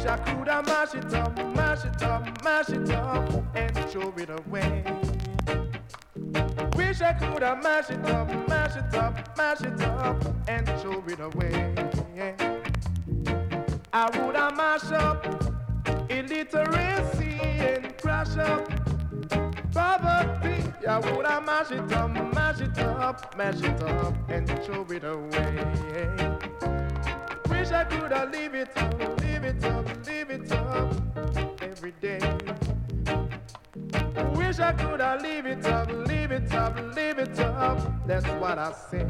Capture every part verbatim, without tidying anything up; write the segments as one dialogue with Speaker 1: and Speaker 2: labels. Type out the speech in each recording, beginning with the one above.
Speaker 1: I coulda mash it up, mash it up, mash it up, and throw it away. Wish I coulda mash it up, mash it up, mash it up, and throw it away. I woulda mash up illiteracy and crash up poverty. I woulda mash it up, mash it up, mash it up, and throw it away. Wish I coulda leave it up, leave it up, leave it up every day. Wish I coulda leave it up, leave it up, leave it up. That's what I say.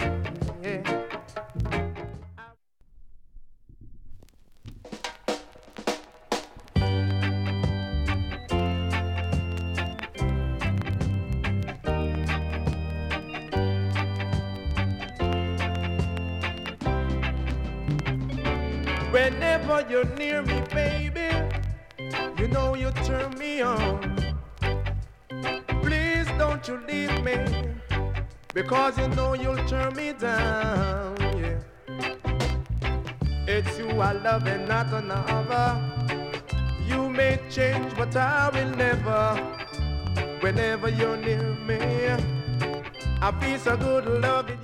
Speaker 1: Whenever you're near me, baby, you know you turn me on. Please don't you leave me, because you know you'll turn me down, yeah. It's you I love and not another. You may change, but I will never. Whenever you're near me, I feel so good loving.